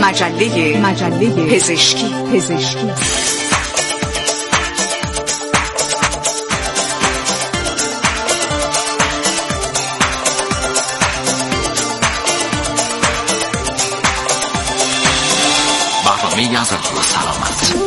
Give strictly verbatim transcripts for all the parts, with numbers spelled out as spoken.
مجله مجله پزشکی پزشکی برنامه از سلامت.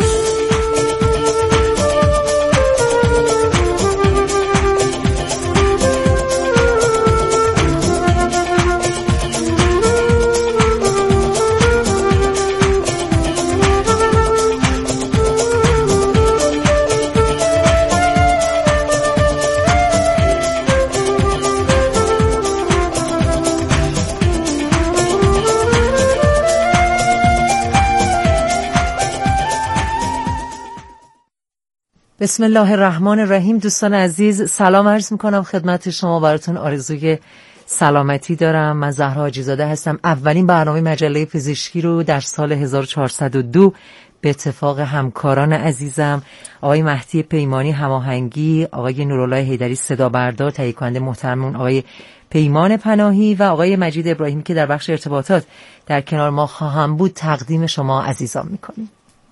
بسم الله الرحمن الرحیم. دوستان عزیز سلام عرض میکنم خدمت شما، براتون آرزوی سلامتی دارم. من زهرا حاجی‌زاده هستم. اولین برنامه مجله پزشکی رو در سال هزار و چهارصد و دو به اتفاق همکاران عزیزم آقای مهدی پیمانی هماهنگی، آقای نورالله حیدری صدا بردار، تهیه کننده محترمون آقای پیمان پناهی و آقای مجید ابراهیمی که در بخش ارتباطات در کنار ما خواهم بود تقدیم شما عزیزان میکنیم.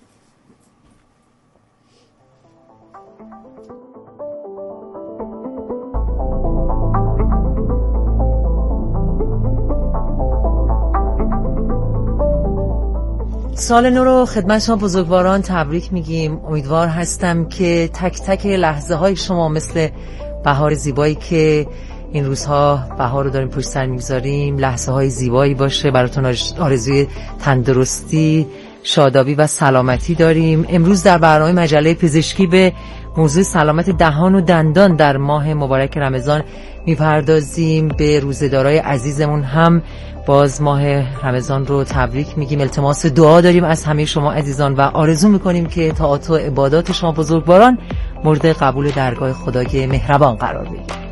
سال نو رو خدمت شما بزرگواران تبریک میگیم. امیدوار هستم که تک تک لحظه های شما مثل بهار زیبایی که این روزها بهار رو داریم پشت سر میگذاریم لحظه های زیبایی باشه. براتون آرزوی تندرستی، شادابی و سلامتی داریم. امروز در برنامه مجله پزشکی به موضوع سلامت دهان و دندان در ماه مبارک رمضان میپردازیم. به روزه‌دارای عزیزمون هم باز ماه رمضان رو تبریک میگیم. التماس دعا داریم از همه شما عزیزان و آرزو میکنیم که طاعات و عبادات شما بزرگواران مورد قبول درگاه خدای مهربان قرار بگیرد.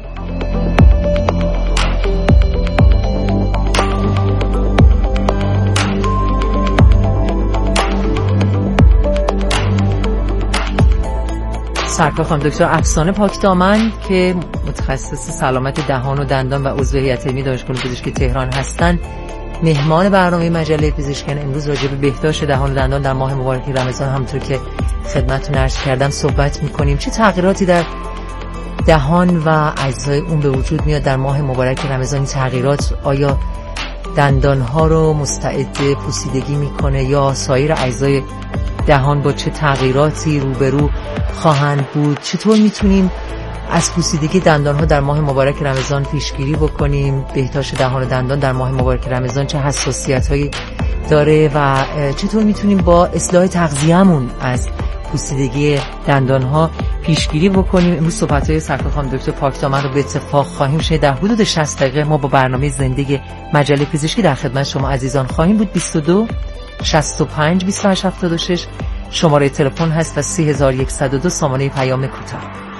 سرکار خانم دکتر افسانه پاکدامن که متخصص سلامت دهان و دندان و عضو هیئت علمی دانشگاه پزشکی تهران هستند مهمان برنامه مجله پزشکی. امروز راجع به بهداشت دهان و دندان در ماه مبارک رمضان همونطور که خدمتتون عرض کردم صحبت می‌کنیم. چه تغییراتی در دهان و اجزای اون به وجود میاد در ماه مبارک رمضان؟ این تغییرات آیا دندان‌ها رو مستعد پوسیدگی می‌کنه یا سایر اجزای دهان با چه تغییراتی روبرو خواهند بود؟ چطور میتونیم از پوسیدگی دندان‌ها در ماه مبارک رمضان پیشگیری بکنیم؟ بهداشت دهان و دندان در ماه مبارک رمضان چه حساسیت‌هایی داره و چطور میتونیم با اصلاح تغذیه‌مون از پوسیدگی دندان‌ها پیشگیری بکنیم؟ امروز صحبت‌های سرکار خانم دکتر پاکدامن رو به اتفاق خواهیم شنید. در حدود شصت دقیقه ما با برنامه زنده مجله پزشکی در خدمت شما عزیزان خواهیم بود. بیست و دو شصت و پنج بیست و هشت هفتاد و شش شماره تلفن هست و سه هزار و صد و دو سامانه پیام کوتاه.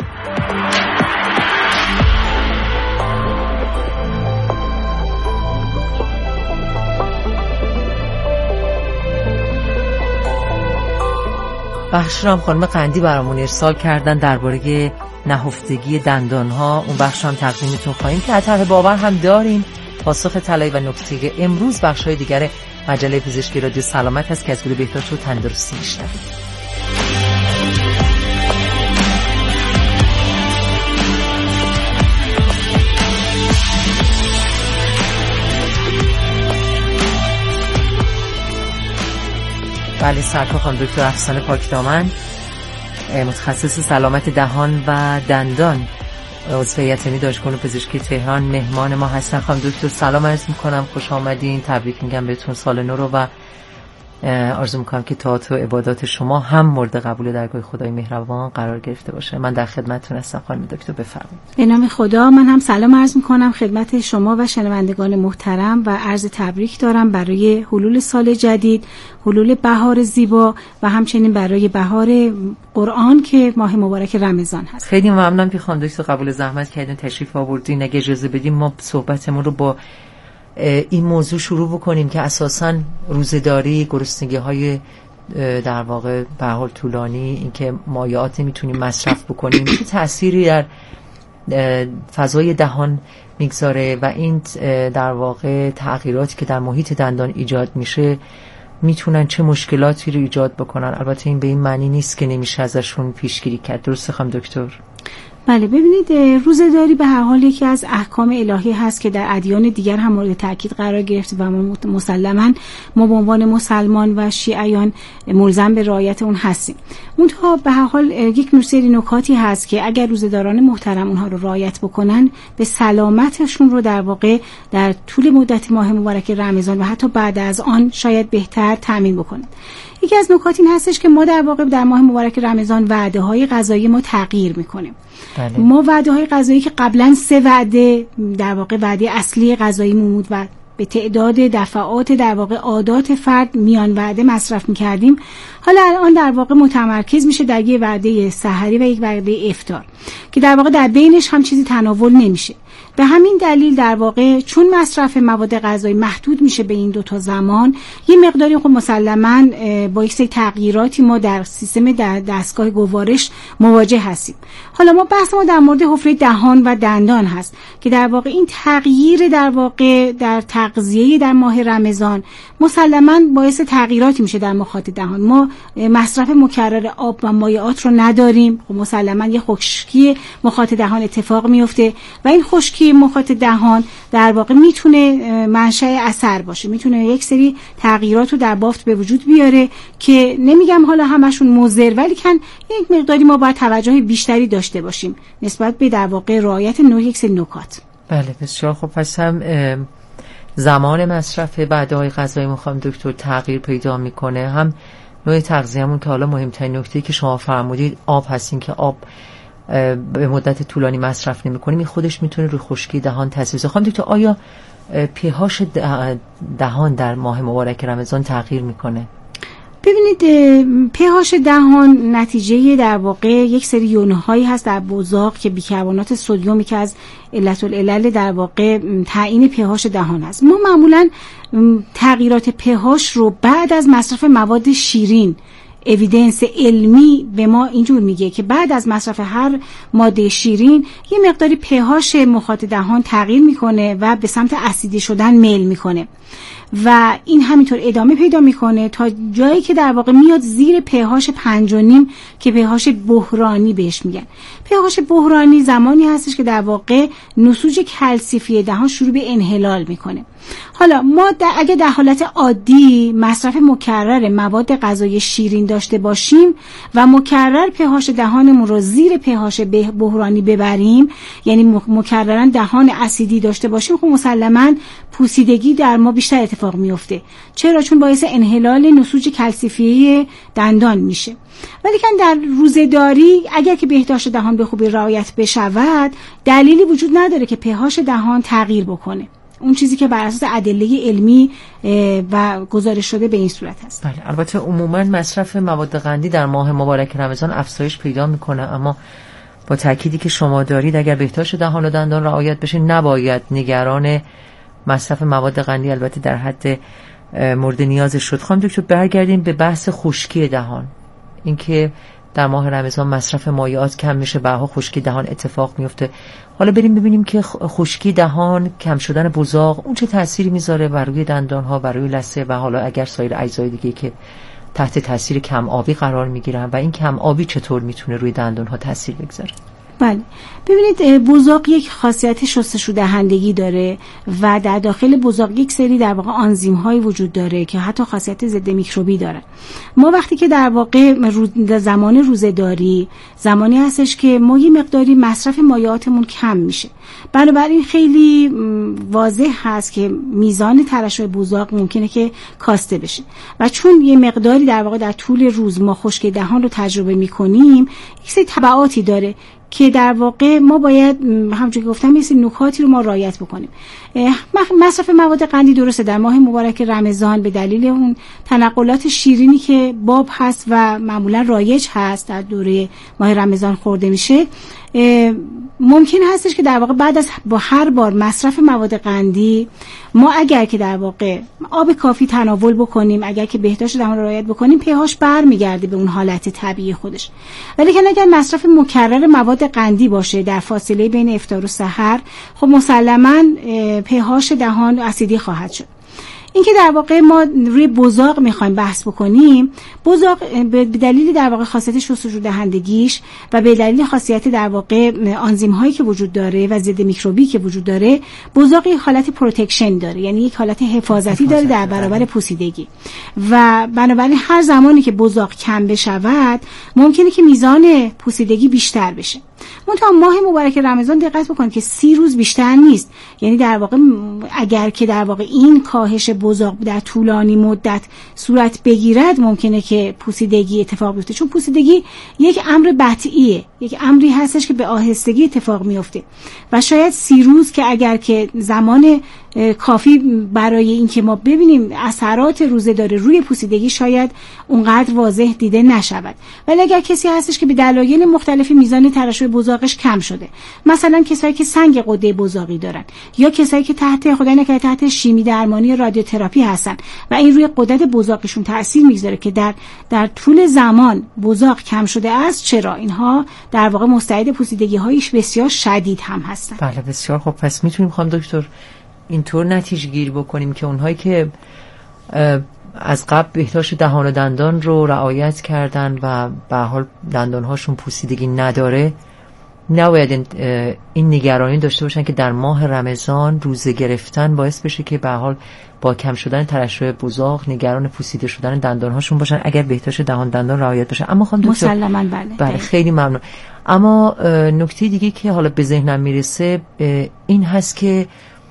بخش رو هم خانم قندی برامون ارسال کردن درباره نهفتگی دندان‌ها. اون بخش هم تقدیمتون خواهیم که طرح باور هم داریم. پاسخ طلایی و نکته امروز بخش‌های دیگر مجله پزشکی رادیو سلامت هست که از گروه بهداشت و تندرستی میشنوید. بله، سرکار خانم دکتر افسانه پاکدامن متخصص سلامت دهان و دندان عضو هیئت علمی دانشگاه پزشکی تهران مهمان ما هستن. خانم دکتر سلام عرض میکنم، خوش آمدین. تبریک میگم بهتون سال نو رو و آرزو میکنم که طاعات و عبادات شما هم مورد قبول درگاه خدای مهربان قرار گرفته باشه. من در خدمتتون هستم خانم دکتر، بفرمایید. به نام خدا. من هم سلام عرض میکنم خدمت شما و شنوندگان محترم و عرض تبریک دارم برای حلول سال جدید، حلول بهار زیبا و همچنین برای بهار قرآن که ماه مبارک رمضان هست. خیلی ممنونم که خانم دکتر قبول زحمت کردین تشریف آوردین. اگه اجازه بدیم ما صحبتمون رو با این موضوع شروع بکنیم که اساساً روزه‌داری، گرسنگی‌های در واقع به حال طولانی، اینکه مایعات میتونیم مصرف بکنیم چه تأثیری در فضای دهان میگذاره و این در واقع تغییراتی که در محیط دندان ایجاد میشه میتونن چه مشکلاتی رو ایجاد بکنن. البته این به این معنی نیست که نمیشه ازشون پیشگیری کرد. درسته خانم دکتر؟ بله، ببینید روزه‌داری به هر حال یکی از احکام الهی هست که در ادیان دیگر هم مورد تاکید قرار گرفته و مسلماً ما به عنوان مسلمان و شیعیان ملزم به رعایت اون هستیم. اونها به هر حال یک سری نکاتی هست که اگر روزه‌داران محترم اونها رو رعایت بکنن به سلامتشون رو در واقع در طول مدت ماه مبارک رمضان و حتی بعد از آن شاید بهتر تامین بکنن. یکی از نکات این هستش که ما در واقع در ماه مبارک رمضان وعده‌های غذایی ما تغییر می‌کنه. بله. ما وعده‌های غذایی که قبلا سه وعده در واقع وعده اصلی غذایی بود و به تعداد دفعات در واقع عادات فرد میان وعده مصرف می‌کردیم، حالا الان در واقع متمرکز میشه در یک وعده سحری و یک وعده افطار که در واقع در بینش هم چیزی تناول نمیشه. به همین دلیل در واقع چون مصرف مواد غذایی محدود میشه به این دو تا زمان، یه مقداری خب مسلماً با یک سری تغییراتی ما در سیستم در دستگاه گوارش مواجه هستیم. حالا ما بحث ما در مورد حفره دهان و دندان هست که در واقع این تغییر در واقع در تغذیه در ماه رمضان مسلماً باعث تغییراتی میشه در مخاط دهان. ما مصرف مکرر آب و مایعات رو نداریم، خب مسلماً یه خشکی مخاط دهان اتفاق میفته و این خشکی مخاط دهان در واقع میتونه منشأ اثر باشه، میتونه یک سری تغییرات رو در بافت به وجود بیاره که نمیگم حالا همشون مضر، ولی کن یک مقداری ما باید توجه بیشتری داشته باشیم نسبت به در واقع رعایت نوع یک سری نکات. بله بسیار خب. پس هم زمان مصرف وعده‌های غذایی میخوام دکتر تغییر پیدا میکنه، هم نوع تغذیه‌مون که حالا مهمترین نکته‌ای که شما فرمودید آب هستین که آب به مدت طولانی مصرف نمی کنیم، این خودش میتونه روی خشکی دهان تاثیر بذاره. خانم دکتر آیا پی-هاش دهان در ماه مبارک رمضان تغییر میکنه؟ ببینید پی-هاش دهان نتیجه در واقع یک سری یونهایی هست در بزاق که بیکربنات سدیم که از علت العلل در واقع تعیین پی-هاش دهان هست. ما معمولا تغییرات پی-هاش رو بعد از مصرف مواد شیرین، اویدنس علمی به ما اینجور میگه که بعد از مصرف هر ماده شیرین یه مقداری پی-هاش مخاط دهان تغییر میکنه و به سمت اسیدی شدن میل میکنه و این همینطور ادامه پیدا میکنه تا جایی که در واقع میاد زیر پی-هاش پنج و نیم که پی-هاش بحرانی بهش میگن. پی-هاش بحرانی زمانی هستش که در واقع نسوج کلسیفی دهان شروع به انحلال میکنه. حالا ما در اگه در حالت عادی مصرف مکرر مواد غذایی شیرین داشته باشیم و مکرر پی-هاش دهانمون رو زیر پی-هاش بحرانی ببریم، یعنی مکررن دهان اسیدی داشته باشیم، خب مسلماً پوسیدگی در ما بیشتر اتفاق میفته. چرا؟ چون باعث انحلال نسوج کلسیفیه دندان میشه. ولی که در روزه‌داری اگر که بهداشت دهان به خوبی رعایت بشود، دلیلی وجود نداره که پی-هاش دهان تغییر بکنه. اون چیزی که بر اساس ادله علمی و گزارش شده به این صورت هست. بله، البته عموما مصرف مواد قندی در ماه مبارک رمضان افزایش پیدا میکنه، اما با تأکیدی که شما دارید اگر بهداشت دهان و دندان رعایت بشه نباید نگران مصرف مواد قندی البته در حد مورد نیازش شد. خانم دکتر برگردیم به بحث خشکی دهان. اینکه در ماه رمضان مصرف مایعات کم میشه، بعدها خشکی دهان اتفاق میفته. حالا بریم ببینیم که خشکی دهان، کم شدن بزاق، اون چه تأثیری میذاره بر روی دندان ها، بر روی لثه و حالا اگر سایر اجزای دیگه که تحت تاثیر کم آبی قرار میگیرن و این کم آبی چطور میتونه روی دندان ها تاثیر بگذاره. بله، ببینید بزاق یک خاصیت شستشو دهندگی داره و در داخل بزاق یک سری در واقع آنزیم هایی وجود داره که حتی خاصیت ضد میکروبی داره. ما وقتی که در واقع زمان روزه‌داری زمانی هستش که ما یه مقداری مصرف مایعاتمون کم میشه، بنابراین خیلی واضح هست که میزان ترشح بزاق ممکنه که کاسته بشه و چون یه مقداری در واقع در طول روز ما خشکی دهان رو تجربه میکنیم، یک سری تبعاتی داره که در واقع ما باید همونجوری که گفتم یه سری نکاتی رو ما رعایت بکنیم. مصرف مواد قندی درسته در ماه مبارک رمضان به دلیل اون تنقلات شیرینی که باب هست و معمولا رایج هست در دوره ماه رمضان خورده میشه، ممکن هستش که در واقع بعد از با هر بار مصرف مواد قندی ما اگر که در واقع آب کافی تناول بکنیم، اگر که بهداشت دهان رو رعایت بکنیم، پی-هاش برمیگرده به اون حالت طبیعی خودش. ولی که اگر مصرف مکرر مواد قندی باشه در فاصله بین افطار و سحر، خب مسلماً پی-هاش دهان اسیدی خواهد شد. اینکه در واقع ما روی بزاق میخوایم بحث بکنیم، بزاق به دلیل در واقع خاصیت شستشو دهندگیش و به دلیل خاصیت در واقع آنزیم هایی که وجود داره و ضد میکروبی که وجود داره، بزاق یک حالت پروتکشن داره، یعنی یک حالت حفاظتی داره در برابر پوسیدگی و بنابراین هر زمانی که بزاق کم بشود ممکنه که میزان پوسیدگی بیشتر بشه. منتها ماه مبارک رمضان دقت بکنید که سی روز بیشتر نیست، یعنی در واقع اگر که در واقع این کاهش بزاق در طولانی مدت صورت بگیرد ممکنه که پوسیدگی اتفاق بیفته، چون پوسیدگی یک امر بطئیه، یک امری هستش که به آهستگی اتفاق میفته و شاید سی روز که اگر که زمان کافی برای اینکه ما ببینیم اثرات روزه داره روی پوسیدگی شاید اونقدر واضح دیده نشود. ولی اگر کسی هستش که به دلایل مختلفی میزان ترشح بزاقش کم شده، مثلا کسایی که سنگ غده بزاقی دارن یا کسایی که تحت خدای نکرده تحت شیمی درمانی رادیوتراپی هستن و این روی غدد بزاقشون تاثیر میذاره که در در طول زمان بزاق کم شده است، چرا اینها در واقع مستعد پوسیدگی هایش بسیار شدید هم هستن. بله بسیار خب. پس میتونیم خانم دکتر اینطور نتیجه گیری بکنیم که اونهایی که از قبل بهداشت دهان و دندان رو رعایت کردن و به حال دندانهاشون پوسیدگی نداره، نباید این نگرانی داشته باشن که در ماه رمضان روزه گرفتن باعث بشه که به حال با کم شدن ترشح بزاق نگران پوسیده شدن دندانهاشون باشن اگر بهداشت دهان دندان رعایت بشه. اما خانم دکتر مسلماً بله. بله خیلی ممنون. اما نکته دیگه که حالا به ذهنم میرسه این هست که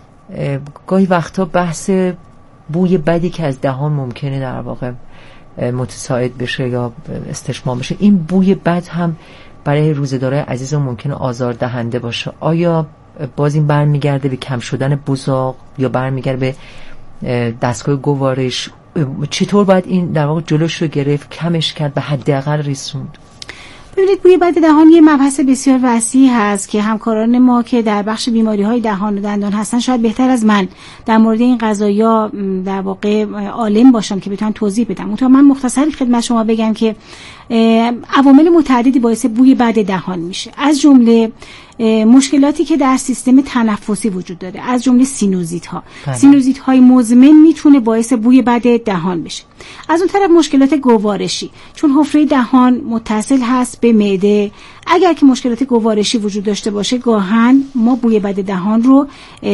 گاهی وقتا بحث بوی بدی که از دهان ممکنه در واقع متساعد بشه یا استشمام بشه، این بوی بد هم برای روزه‌دارای عزیز ممکنه آزار دهنده باشه. آیا باز این برمیگرده به کم شدن بزاق یا برمیگرده به دستگاه گوارش؟ چطور باید این در واقع جلوش رو گرفت، کمش کرد، به حداقل رسوند؟ ببینید بوی بد دهان یه مبحث بسیار وسیع هست که همکاران ما که در بخش بیماری‌های دهان و دندان هستن شاید بهتر از من در مورد این قضایا در واقع عالم باشن که بتونن توضیح بدن. منتها من مختصری خدمت شما بگم که عوامل متعددی باعث بوی بد دهان میشه، از جمله مشکلاتی که در سیستم تنفسی وجود داره، از جمله سینوزیت ها. سینوزیت های مزمن میتونه باعث بوی بد دهان بشه. از اون طرف مشکلات گوارشی، چون حفره دهان متصل هست به معده، اگر که مشکلات گوارشی وجود داشته باشه گاهن ما بوی بد دهان رو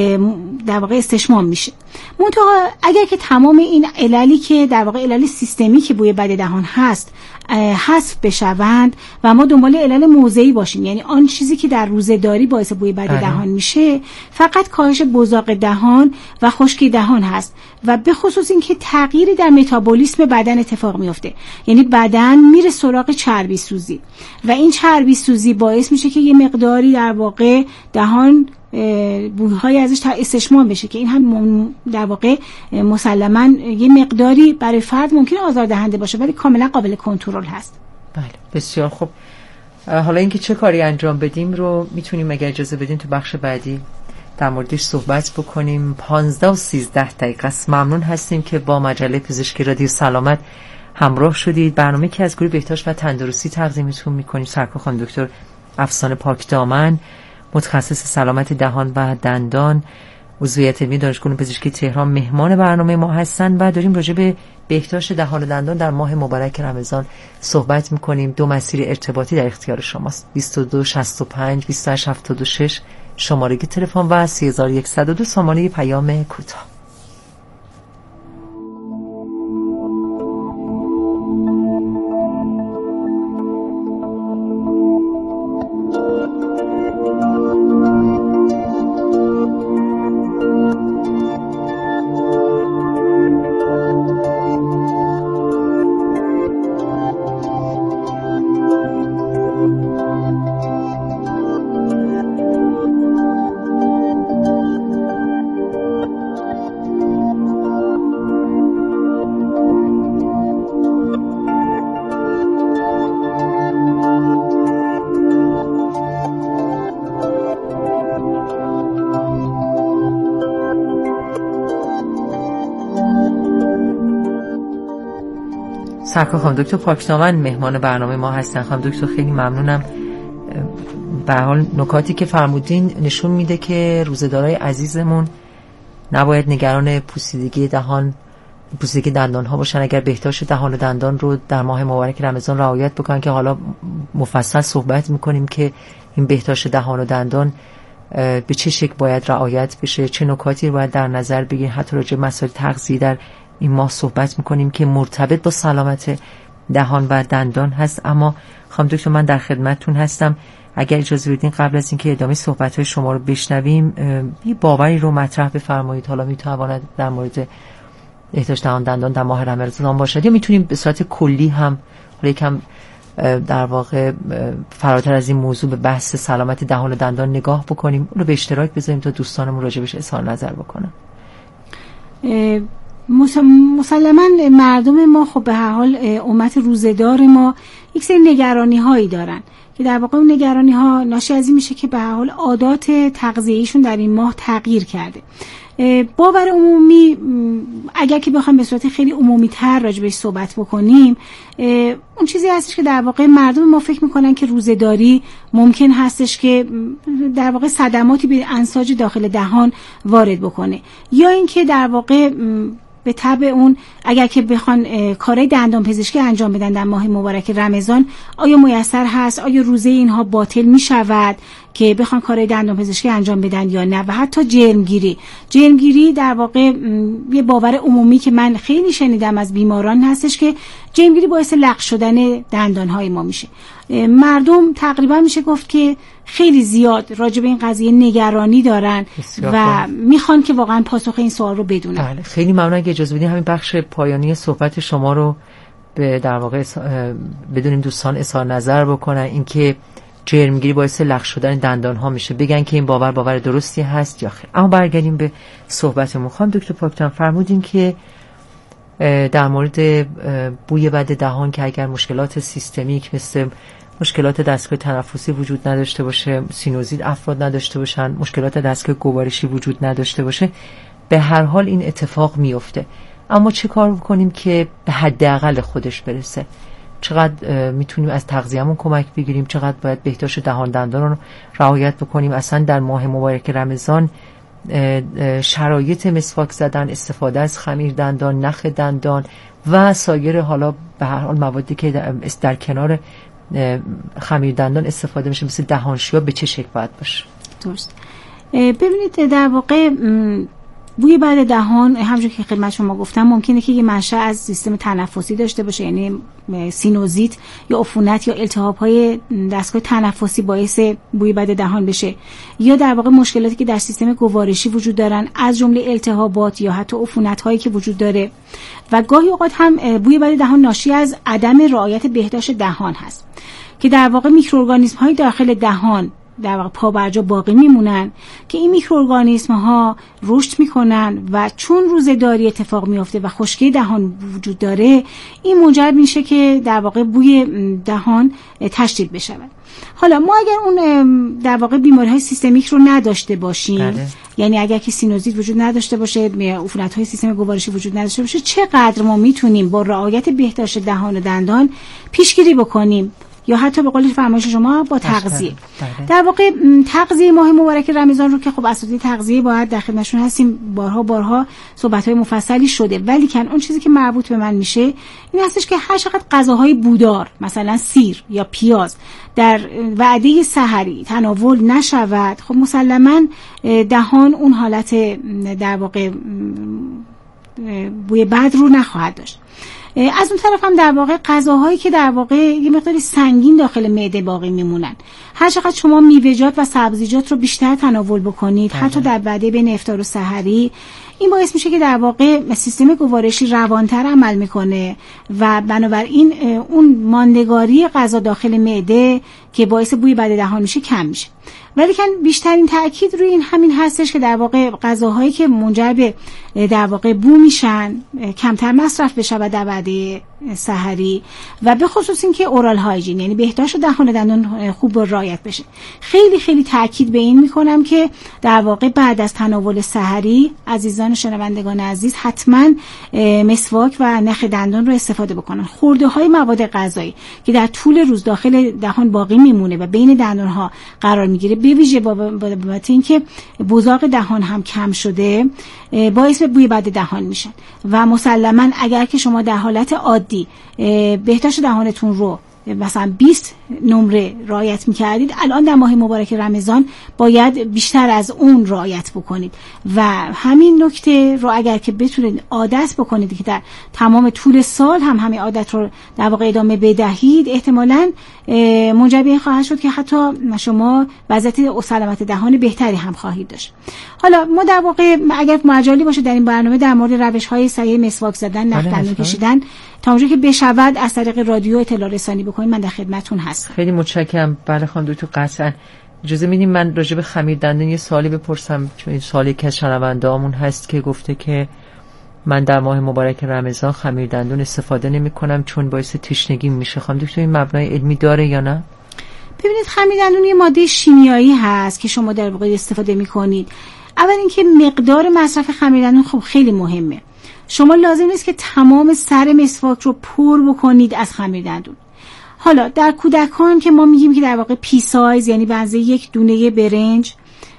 در واقع استشمام میشه. منتها اگر که تمام این عللی که در واقع علل سیستمی که بوی بد دهان هست حذف بشوند و ما دنبال علل موضعی باشیم، یعنی آن چیزی که در روزه‌داری باعث بوی بد دهان میشه فقط کاهش بزاق دهان و خشکی دهان هست و به خصوص اینکه تغییری در متابولیسم بدن اتفاق میفته، یعنی بدن میره سراغ چربی سوزی و این چربی سوزی باعث میشه که یه مقداری در واقع دهان بوی‌های ازش استشمام بشه که این هم در واقع مسلماً یه مقداری برای فرد ممکنه آزاردهنده باشه ولی کاملا قابل کنترل هست. بله بسیار خوب. حالا اینکه چه کاری انجام بدیم رو میتونیم اگر اجازه بدیم تو بخش بعدی در موردش صحبت بکنیم. پانزده و سیزده دقیقه است. ممنون هستیم که با مجله پزشکی رادیو سلامت همراه شدید. برنامه که از گروه بهداشت و تندرستی تقدیمتون میکنیم. سرکار خانم دکتر افسانه پاکدامن، متخصص سلامت دهان و دندان، عضویت علمی دانشگاه پزشکی تهران، مهمان برنامه ما هستن و داریم راجع به بهداشت دهان و دندان در ماه مبارک رمضان صحبت میکنیم. دو مسیر ارتباطی در اختیار شماست: بیست و دو شصت و پنج بیست و هشت هفتاد و شش شماره تلفن و سه هزار و صد و دو شماره پیام کوتاه. سرکار خانم دکتر پاکدامن مهمان برنامه ما هستن. خانم دکتر خیلی ممنونم. به حال نکاتی که فرمودین نشون میده که روزه‌دارای عزیزمون نباید نگران پوسیدگی دهان پوسیدگی دندان ها باشن. اگر بهداشت دهان و دندان رو در ماه مبارک رمضان رعایت بکنن که حالا مفصل صحبت میکنیم که این بهداشت دهان و دندان به چه شکل باید رعایت بشه، چه نکاتی رو باید در نظر بگیریم. حتی راجع به مسائل تغذیه در این ماه صحبت میکنیم که مرتبط با سلامت دهان و دندان هست. اما خانم دکتر من در خدمتتون هستم. اگر اجازه بدین قبل از اینکه ادامه صحبت‌های شما رو بشنویم یه باوری رو مطرح بفرمایید. حالا میتواند در مورد بهداشت دهان دندان در ماه رمضان باشد یا میتونیم به صورت کلی هم یکم در واقع فراتر از این موضوع به بحث سلامت دهان و دندان نگاه بکنیم، اون رو به اشتراک بذاریم تا دوستانمون راجبش اظهار نظر بکنن. مسلماً مردم ما خب به هر حال امت روزدار ما یک سری نگرانی هایی دارن که در واقع اون نگرانی ها ناشی از این میشه که به هر حال عادات تغذیه‌ایشون در این ماه تغییر کرده. باور عمومی اگر که بخوام به صورت خیلی عمومی تر راجبش صحبت بکنیم، اون چیزی هستش که در واقع مردم ما فکر میکنن که روزه‌داری ممکن هستش که در واقع صدماتی به انساج داخل دهان وارد بکنه، یا اینکه در واقع به تبع اون اگر که بخوان کارهای دندان پزشکی انجام بدن در ماه مبارک رمضان آیا میسر هست، آیا روزه اینها باطل می شود که بخوان کارهای دندان پزشکی انجام بدن یا نه. و حتی جرمگیری جرمگیری در واقع یه باور عمومی که من خیلی شنیدم از بیماران هستش که جرمگیری باعث لق شدن دندانهای ما میشه. مردم تقریبا میشه گفت که خیلی زیاد راجع به این قضیه نگرانی دارن و میخوان که واقعا پاسخ این سوال رو بدونن. بله خیلی ممنون. اگه اجازه بدین همین بخش پایانی صحبت شما رو به در واقع بدونیم دوستان اظهار نظر بکنن، اینکه جرمگیری باعث لق شدن دندان ها میشه، بگن که این باور باور درستی هست یا خیر. اما برگردیم به صحبتمون. خانم دکتر پاکتان فرمودین که در مورد بوی بد دهان که اگر مشکلات سیستمیک مثل مشکلات دستگاه تنفسی وجود نداشته باشه، سینوزیت افراد نداشته باشن، مشکلات دستگاه گوارشی وجود نداشته باشه، به هر حال این اتفاق میفته. اما چه کار بکنیم که به حداقل خودش برسه؟ چقدر میتونیم از تغذیه‌مون کمک بگیریم؟ چقدر باید بهداشت دهان دندان رو رعایت بکنیم؟ اصلا در ماه مبارک رمضان شرایط مسواک زدن، استفاده از خمیر دندان، نخ دندان و سایر حالا به هر حال موادی که در, در کنار خمیر دندان استفاده میشه مثل دهانشویی به چه شکل باید باشه؟ درست. ببینید در واقع بوی بد دهان همونجوری که خدمت شما گفتم ممکنه که یه منشأ از سیستم تنفسی داشته باشه، یعنی سینوزیت یا عفونت یا التهاب‌های دستگاه تنفسی باعث بوی بد دهان بشه، یا در واقع مشکلاتی که در سیستم گوارشی وجود دارن از جمله التهابات یا حتی عفونت‌هایی که وجود داره. و گاهی اوقات هم بوی بد دهان ناشی از عدم رعایت بهداشت دهان هست که در واقع میکروارگانیسم‌های داخل دهان در واقع پا بر جا باقی میمونن که این میکروارگانیسم ها رشد میکنن و چون روزه‌داری اتفاق میفته و خشکی دهان وجود داره، این منجر میشه که در واقع بوی دهان تشدید بشه. حالا ما اگر اون در واقع بیماری های سیستمیک رو نداشته باشیم، بله. یعنی اگر که سینوزیت وجود نداشته باشه، عفونت های سیستم گوارشی وجود نداشته باشه، چقدر ما میتونیم با رعایت بهداشت دهان و دندان پیشگیری بکنیم یا حتی به قول فرمایش شما با تغذیه. در واقع تغذیه ماه مبارک رمضان رو که خب اساتید تغذیه باید در خدمتشون هستیم، بارها بارها صحبت‌های مفصلی شده، ولی کن اون چیزی که مربوط به من میشه این هستش که هر چقدر غذاهای بودار مثلا سیر یا پیاز در وعده سحری تناول نشود، خب مسلماً دهان اون حالت در واقع بوی بد رو نخواهد داشت. از اون طرف هم در واقع غذاهایی که در واقع یه مقداری سنگین داخل معده باقی میمونن، هر چقدر شما میوه‌جات و سبزیجات رو بیشتر تناول بکنید بله. حتی در وعده بین افطار و سحری، این باعث میشه که در واقع سیستم گوارشی روانتر عمل میکنه و بنابراین اون ماندگاری غذا داخل معده که باعث بوی بد دهان میشه کم میشه. ولی که بیشترین تأکید روی این همین هستش که در واقع غذاهایی که منجر به در واقع بو میشن کمتر مصرف بشه در وعده سحری و به خصوص این که اورال هایجین یعنی بهداشت دهان و دندان خوب رعایت بشه. خیلی خیلی تأکید به این میکنم که در واقع بعد از تناول سحری عزیزان شنوندگان عزیز حتما مسواک و نخ دندان رو استفاده بکنن. خورده های مواد غذایی که در طول روز داخل دهان باقی میمونه و بین دندان ها قرار میگیره، به ویژه بابت اینکه بزاق دهان هم کم شده باعث بوی بد دهان میشن و مسلما اگر که شما در حالت عادی بهداشت دهانتون رو مثلا بیست نمره رعایت میکردید، الان در ماه مبارک رمضان باید بیشتر از اون رعایت بکنید و همین نکته رو اگر که بتونید عادت بکنید که در تمام طول سال هم همین عادت رو در واقع ادامه بدهید، احتمالاً منجر به این خواهد شد که حتی شما وضعیت سلامت دهان بهتری هم خواهید داشت. حالا ما در واقع اگر مجالی باشه در این برنامه در مورد روش‌های صحیح مسواک زدن، نخ دندون کشیدن تا اونجایی که بشود از طریق رادیو اطلاع رسانی بکنید، من در خدمتتون هستم. خیلی متشکرم. بله خانم دکتر، قطعا اجازه میدیم من راجع به خمیر دندون یه سوالی بپرسم، چون این سوالی که از شنونده‌هامون هست که گفته که من در ماه مبارک رمضان خمیر دندون استفاده نمی‌کنم چون باعث تشنگی میشه. خانم دکتر این مبنای علمی داره یا نه؟ ببینید خمیر دندون یه ماده شیمیایی هست که شما در واقع استفاده می‌کنید. اول اینکه مقدار مصرف خمیر دندون خب خیلی مهمه. شما لازم نیست که تمام سر مسواک رو پر بکنید از خمیر دندون. حالا در کودکان که ما میگیم که در واقع پی سایز، یعنی به اندازه یک دونه برنج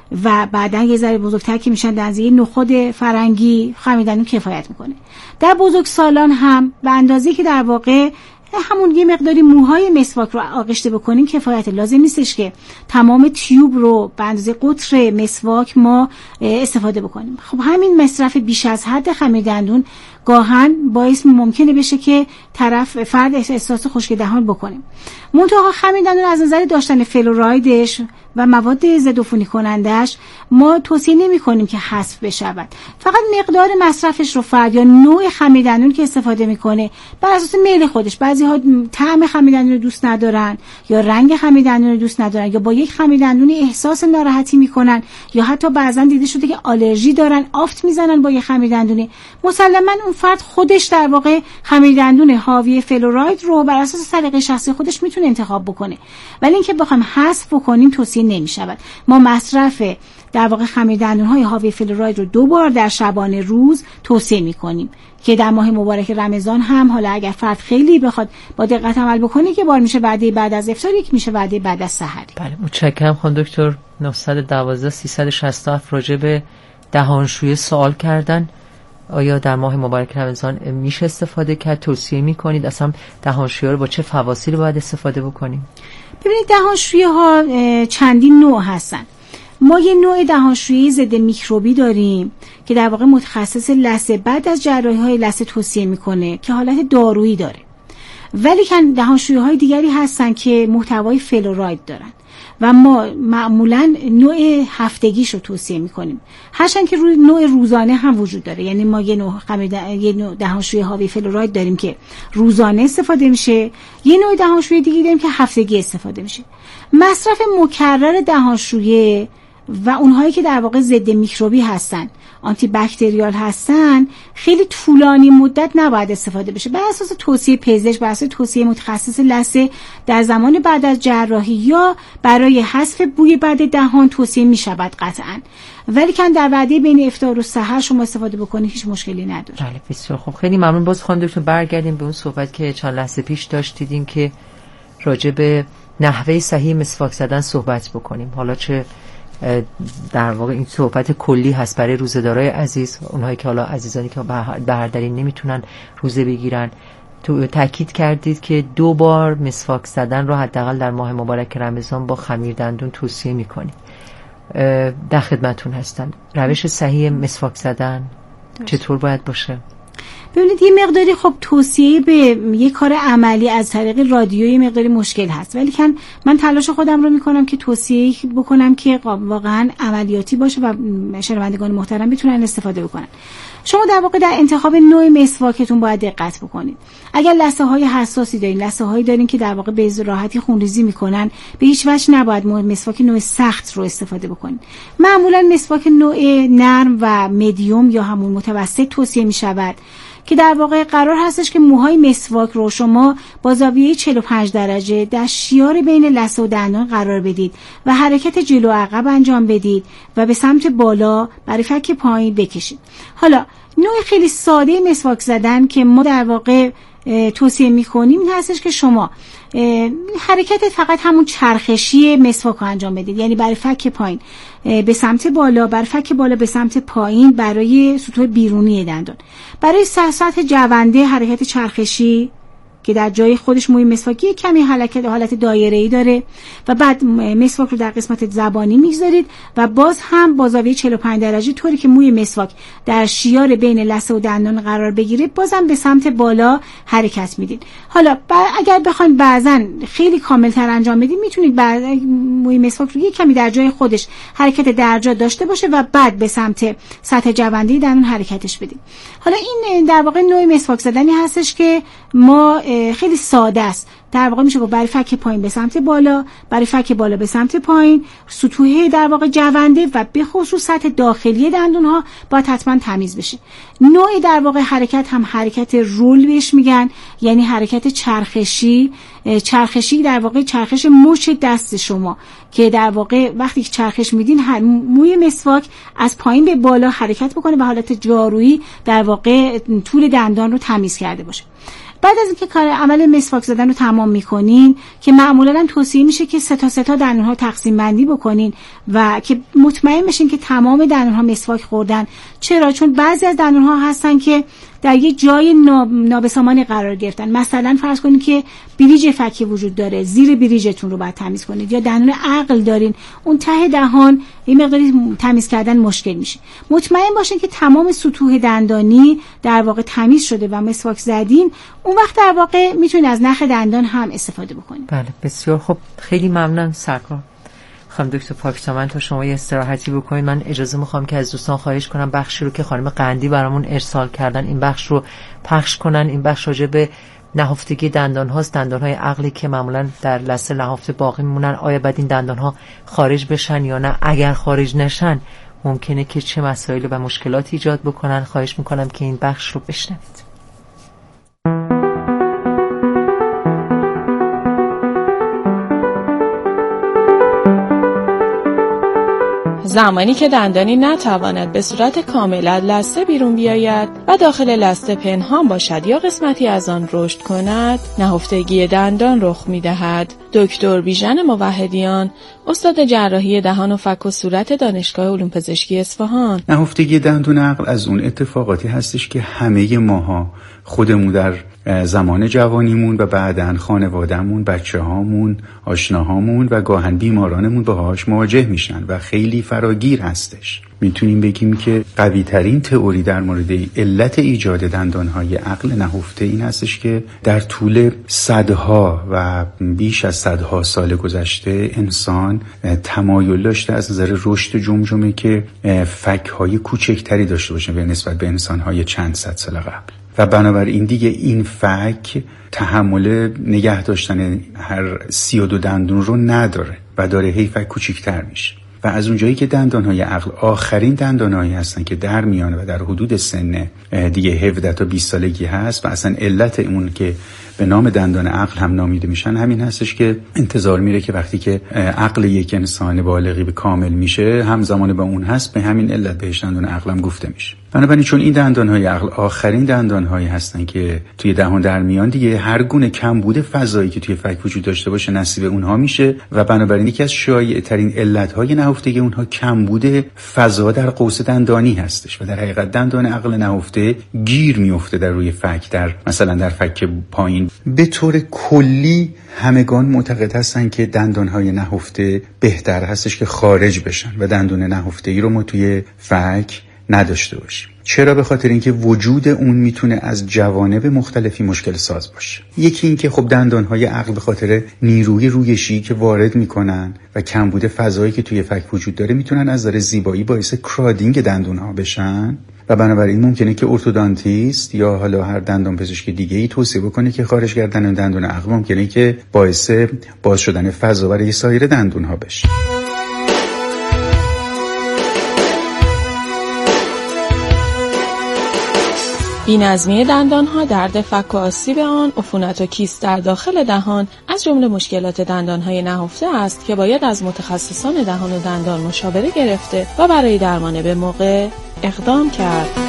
و بعدن یه ذره بزرگتر که میشن در اندازه نخود فرنگی، خمیر دندون کفایت میکنه. در بزرگسالان هم به اندازه که در واقع همون یه مقداری موهای مسواک رو آغشته بکنیم کفایت. لازم نیستش که تمام تیوب رو به اندازه قطر مسواک ما استفاده بکنیم. خب همین مصرف بیش از حد خمیر دندون گاهن باعث ممکنه بشه که طرف فرد احساس خشک دهان بکنه. منتها خمیر دندون از نظر داشتن فلورایدش و مواد ضدعفونی کنندش ما توصیه نمی کنیم که حذف بشود. فقط مقدار مصرفش رو فرد یا نوع خمیر دندون که استفاده میکنه بر اساس میل خودش. بعضی ها طعم خمیر دندون رو دوست ندارن یا رنگ خمیر دندون رو دوست ندارن یا با یک خمیر دندون احساس ناراحتی میکنن یا حتی بعضا دیده شده که آلرژی دارن، آفت میزنن با یک خمیر دندونی. مسلما اون فرد خودش در واقع خمیر دندون حاوی فلوراید رو بر اساس سلیقه شخصی خودش میتونه انتخاب بکنه، ولی اینکه بخوایم حذف بکنیم توصیه نمیشود. ما مصرف در واقع خمیر دندون های حاوی فلوراید رو دو بار در شبانه روز توصیه میکنیم که در ماه مبارک رمضان هم حالا اگر فرد خیلی بخواد با دقت عمل بکنه که بار میشه وعده بعد از افطار، یک میشه وعده بعد از سحری. بله متشکرم خانم دکتر. نه یک دو سه شش هفت راجع به دهانشویی سوال کردن. آیا در ماه مبارک رمضان میشه استفاده کرد؟ توصیه میکنید؟ اصلا دهانشویی رو با چه فواصلی باید استفاده بکنیم؟ ببینید دهانشویی ها چندین نوع هستن. ما یه نوع دهانشویی ضد میکروبی داریم که در واقع متخصص لثه بعد از جراحی های لثه توصیه میکنه که حالت دارویی داره، ولی کن دهانشویی های دیگری هستن که محتوای فلوراید دارن و ما معمولا نوع هفتگیش رو توصیه میکنیم، هرچند که روی نوع روزانه هم وجود داره. یعنی ما یه نوع یه نوع دهانشویی حاوی فلوراید داریم که روزانه استفاده میشه، یه نوع دهانشویی دیگه داریم که هفتگی استفاده میشه. مصرف مکرر دهانشویی و اونهایی که در واقع ضد میکروبی هستن، آنتی باکتریال هستن، خیلی طولانی مدت نباید استفاده بشه. بر اساس توصیه پزشک، بر اساس توصیه متخصص لثه در زمان بعد از جراحی یا برای حذف بوی بد دهان توصیه می شود قطعاً، ولی کن در وعده بین افطار و سحر شما استفاده بکنید هیچ مشکلی نداره. بله بسیار خوب. خیلی ممنون. باز خانم دکتر برگردیم به اون صحبت که چند لحظه پیش داشتیدیم که راجع به نحوه صحیح مسواک زدن صحبت بکنیم. حالا چه در واقع این صحبت کلی هست برای روزه‌دارای عزیز، اونهایی که حالا عزیزانی که به هر دلیل نمیتونن روزه بگیرن. تو تاکید کردید که دو بار مسواک زدن رو حداقل در ماه مبارک رمضان با خمیر دندون توصیه میکنید. در خدمتون هستم. روش صحیح مسواک زدن چطور باید باشه؟ ببینید یه مقداری خب توصیه به یه کار عملی از طریق رادیو یه مقداری مشکل هست، ولی کن من تلاش خودم رو میکنم که توصیه بکنم که واقعا عملیاتی باشه و شنوندگان محترم بتونن استفاده بکنن. شما در واقع در انتخاب نوع مسواکتون باید دقت بکنید. اگر لثه های حساسی دارین، لثه هایی دارین که در واقع به راحتی خونریزی میکنن، به هیچ وجه نباید مسواک نوع سخت رو استفاده بکنید. معمولا مسواک نوع نرم و مدیوم یا همون متوسط توصیه میشود که در واقع قرار هستش که موهای مسواک رو شما با زاویه چهل و پنج درجه در شیار بین لثه و دندان قرار بدید و حرکت جلو عقب انجام بدید و به سمت بالا برای فک پایین بکشید. حالا نوع خیلی ساده مسواک زدن که ما در واقع توصیه میکنیم این هستش که شما حرکت فقط همون چرخشی مسواک رو انجام بدید، یعنی برای فک پایین به سمت بالا، برای فک بالا به سمت پایین برای سطوح بیرونی دندان. برای سطح جونده حرکت چرخشی که در جای خودش موی مسواکی کمی حرکت حالت دایره‌ای داره و بعد مسواک رو در قسمت زبانی میذارید و باز هم با زاویه چهل و پنج درجه طوری که موی مسواک در شیار بین لثه و دندان قرار بگیره بازم به سمت بالا حرکت میدید. حالا اگر بخواید بعضن خیلی کاملتر انجام بدید میتونید بعد موی مسواک رو یک کمی در جای خودش حرکت درجا داشته باشه و بعد به سمت سطح جونده دندان حرکتش بدید. حالا این در واقع نوع مسواک زدنی هستش که ما خیلی ساده است. در واقع میشه گفت برای فک پایین به سمت بالا، برای فک بالا به سمت پایین، سطوح در واقع جونده و به خصوص سطح داخلی دندون ها باید حتما تمیز بشه. نوع در واقع حرکت هم حرکت رول بهش میگن، یعنی حرکت چرخشی. چرخشی در واقع چرخش مچ دست شما که در واقع وقتی که چرخش میدین موی مسواک از پایین به بالا حرکت بکنه و حالت جارویی در واقع طول دندان رو تمیز کرده باشه. بعد از اینکه کار عمل مسواک زدن رو تمام میکنین که معمولا هم توصیه میشه که سه تا سه تا دندون ها تقسیم بندی بکنین و که مطمئن بشین که تمام دندون ها مسواک خوردن. چرا؟ چون بعضی از دندون ها هستن که در یه جای نابسامانی قرار گرفتن. مثلا فرض کنید که بریج فکی وجود داره، زیر بریجتون رو باید تمیز کنید، یا دندون عقل دارین اون ته دهان یه مقداری تمیز کردن مشکل میشه. مطمئن باشین که تمام سطوح دندانی در واقع تمیز شده و مسواک زدین. اون وقت در واقع میتونید از نخ دندان هم استفاده بکنید. بله بسیار خوب، خیلی ممنون سرکار. خانم دکتر پاکدامن تا شما یه استراحتی بکنید. من اجازه میخوام که از دوستان خواهش کنم بخشی رو که خانم قندی برامون ارسال کردن این بخش رو پخش کنن. این بخش راجع به نهفتگی دندان هاست، دندان های عقلی که معمولا در لثه نهفته باقی میمونن. آیا بعد این دندان ها خارج بشن یا نه؟ اگر خارج نشن ممکنه که چه مسائل و مشکلاتی ایجاد بکنن؟ خواهش میکنم که این بخش رو بشنوید. زمانی که دندانی نتواند به صورت کامل از لثه بیرون بیاید و داخل لثه پنهان باشد یا قسمتی از آن رشد کند، نهفتگی دندان رخ می‌دهد. دکتر بیژن موحدیان، استاد جراحی دهان و فک و صورت دانشگاه علوم پزشکی اصفهان. نهفتگی دندون عقل از اون اتفاقاتی هستش که همه ماها خودمون در زمان جوانیمون و بعداً خانوادهمون، بچه‌هامون، آشناهامون و گاهن بیمارانمون باهاش مواجه میشن و خیلی فراگیر هستش. میتونیم بگیم که قوی ترین تئوری در مورد علت ایجاد دندانهای عقل نهفته این هستش که در طول صدها و بیش از صدها سال گذشته انسان تمایل داشته از نظر رشد جمجمه که فک‌های کوچکتری داشته باشه به نسبت به انسان‌های چند صد سال قبل و بنابراین دیگه این فک تحمل نگه داشتن هر سی و دو دندون رو نداره و داره هی فک کوچکتر میشه و از اونجایی که دندانهای عقل آخرین دندانهایی هستن که در میانه و در حدود سن دیگه هفده تا بیست سالگی هست و اصلا علت اون که به نام دندان عقل هم نامیده میشن همین هستش که انتظار میره که وقتی که عقل یک انسان بالغی به کامل میشه همزمان با اون هست، به همین علت بهش دندان عقل هم گفته میشه. بنابراین چون این دندانهای عقل آخرین دندانهایی هستن که توی دهان در میان، دیگه هر گونه کمبود فضایی که توی فک وجود داشته باشه نصیب اونها میشه و بنابراین یکی از شایع ترین علتهای نهفتگی اونها کمبود فضا در قوس دندانی هستش و در حقیقت دندان عقل نهفته گیر میفته در روی فک، در مثلا در فک پایین. به طور کلی همگان معتقد هستن که دندانهای نهفته بهتر هستش که خارج بشن و دندون نهفته‌ای رو ما توی فک نداشته باشیم. چرا؟ به خاطر اینکه وجود اون میتونه از جوانب مختلفی مشکل ساز باشه. یکی اینکه خب دندانهای عقل به خاطر نیروی رویشی که وارد میکنن و کمبود فضایی که توی فک وجود داره میتونن از نظر زیبایی باعث کرادینگ دندونها بشن و بنابراین ممکنه که ارتودانتیست یا حالا هر دندان پزشک دیگه‌ای توصیه بکنه که خارج کردن دندون عقل ممکنه که باعث باز شدن فضا برای سایر دندونها بشه. بی‌نظمی دندان‌ها، درد فک و آسیب آن، عفونت و کیست در داخل دهان از جمله مشکلات دندان‌های نهفته است که باید از متخصصان دهان و دندان مشاوره گرفته و برای درمان به موقع اقدام کرد.